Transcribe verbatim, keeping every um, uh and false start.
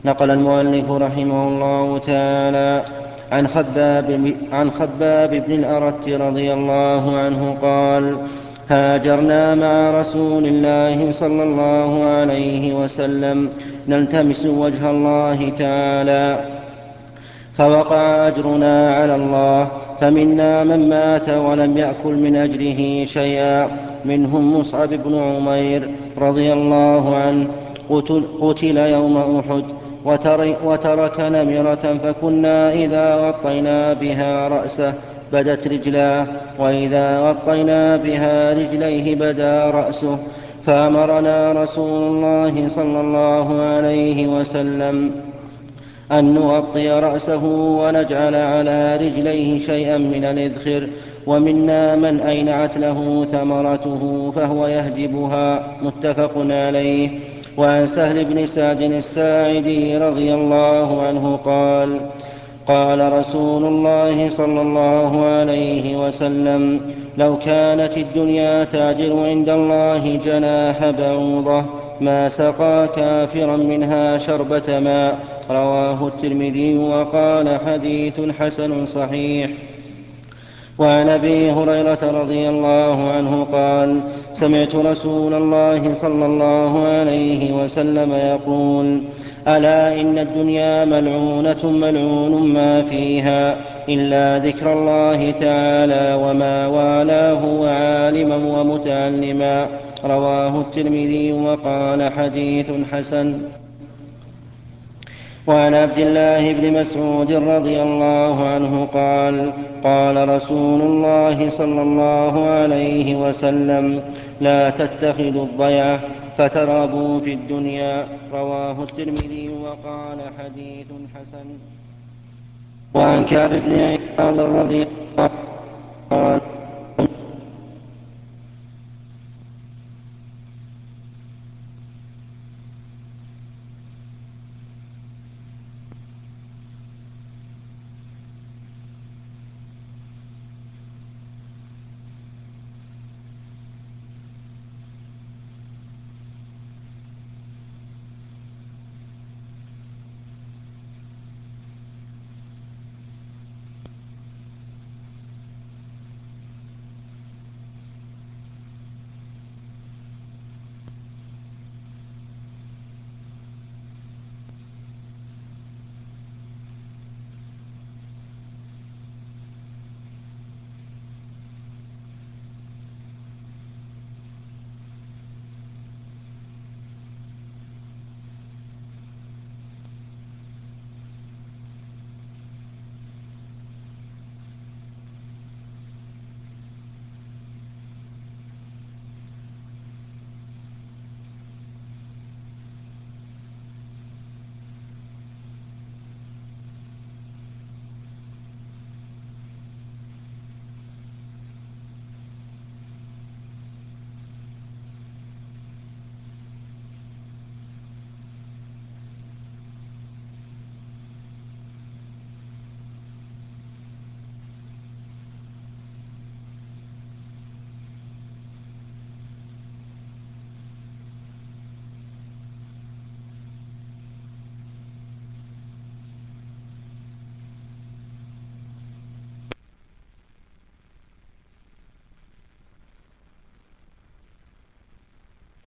نقل المؤلف رحمه الله تعالى عن خباب, عن خباب بن الأرت رضي الله عنه قال: هاجرنا مع رسول الله صلى الله عليه وسلم نلتمس وجه الله تعالى، فوقع أجرنا على الله، فمنا من مات ولم يأكل من أجره شيئا، منهم مصعب بن عمير رضي الله عنه، قتل, قتل يوم أحد، وترك نمرة، فكنا إذا غطينا بها رأسه بدت رجلاه، وإذا غطينا بها رجليه بدا رأسه، فأمرنا رسول الله صلى الله عليه وسلم أن نغطي رأسه ونجعل على رجليه شيئا من الإذخر، ومنا من أينعت له ثمرته فهو يهجبها. متفق عليه. وعن سهل بن سعد الساعدي رضي الله عنه قال: قال رسول الله صلى الله عليه وسلم: لو كانت الدنيا تعدل عند الله جناح بعوضة ما سقى كافرا منها شربة ماء. رواه الترمذي وقال: حديث حسن صحيح. وعن أبي هريرة رضي الله عنه قال: سمعت رسول الله صلى الله عليه وسلم يقول: ألا إن الدنيا ملعونة ملعون ما فيها إلا ذكر الله تعالى وما والاه وعالما ومتعلما. رواه الترمذي وقال: حديث حسن. وعن عبد الله بن مسعود رضي الله عنه قال: قال رسول الله صلى الله عليه وسلم: لا تتخذوا الضيعة فترابوا في الدنيا. رواه الترمذي وقال: حديث حسن. وعن كعب بن عياض رضي